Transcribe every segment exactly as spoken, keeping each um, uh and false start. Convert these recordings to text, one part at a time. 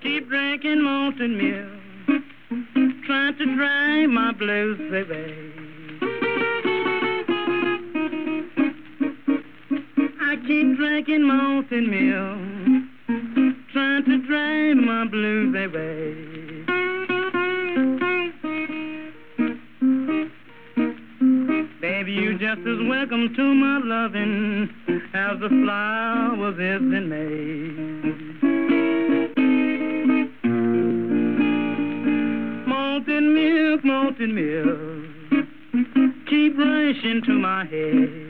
Keep drinking malted milk, trying to drive my blues away. I keep drinking malted milk, trying to drive my blues away. Baby, you just as welcome to my loving as the flowers is in May. Malted milk, malted milk, keep rushing to my head.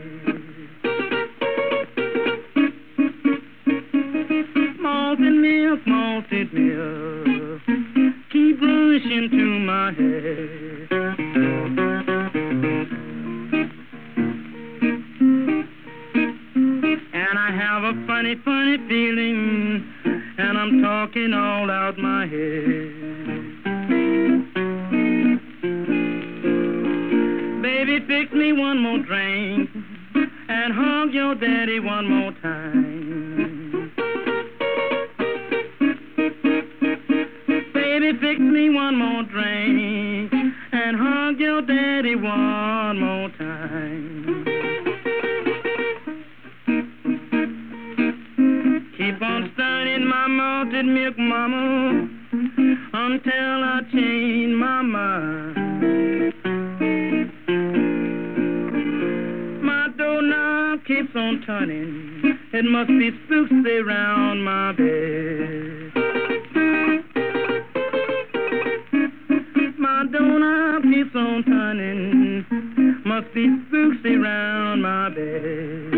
Malted milk, malted milk, keep rushing to my head. And I have a funny, funny feeling, and I'm talking all out my head. Baby, fix me one more drink and hug your daddy one more time. Baby, fix me one more drink and hug your daddy one more time. Keep on stirring my malted milk, mama, until I change my mind. My doorknob keeps on turning, it must be spooks around my bed. My doorknob keeps on turning, must be spooks around my bed.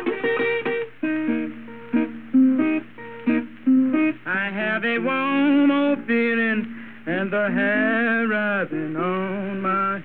I have a warm old feeling and the hair rising on my